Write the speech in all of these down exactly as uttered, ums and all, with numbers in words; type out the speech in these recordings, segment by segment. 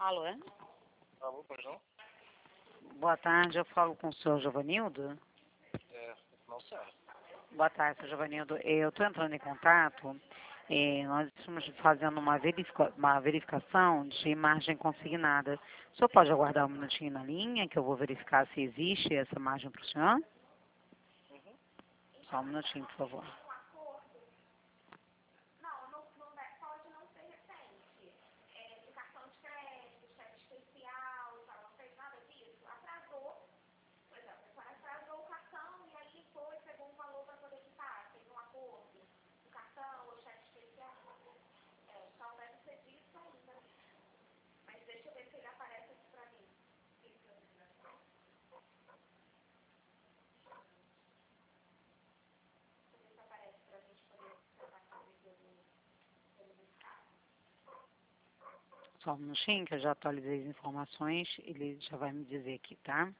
Alô? Alô, pois não? Boa tarde, eu falo com o senhor Giovanildo. É, não sei. Boa tarde, senhor Giovanildo. Eu estou entrando em contato. eh, nós estamos fazendo uma, verifica- uma verificação de margem consignada. O senhor pode aguardar um minutinho na linha, que eu vou verificar se existe essa margem para o senhor? Uhum. Só um minutinho, por favor. Só um minutinho, que eu já atualizei as informações. Ele já vai me dizer aqui, tá?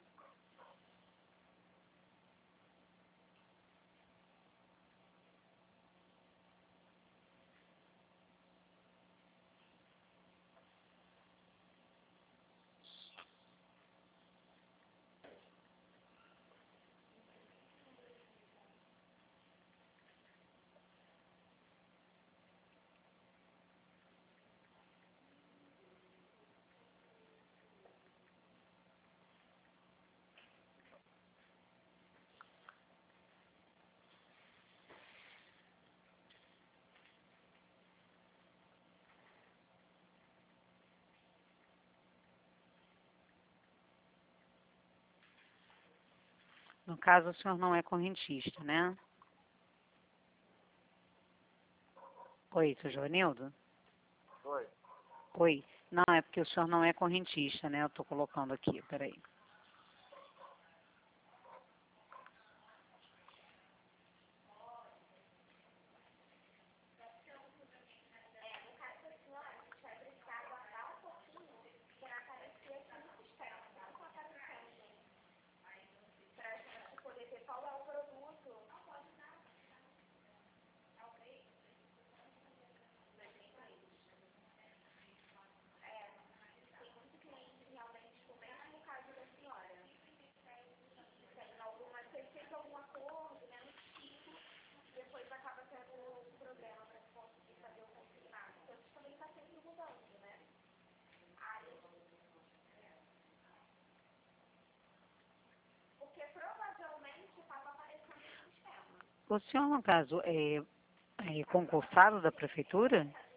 No caso, o senhor não é correntista, né? Oi, senhor Giovanildo? Oi. Oi. Não, é porque o senhor não é correntista, né? Eu estou colocando aqui, peraí. O senhor, no caso, é, é concursado da prefeitura?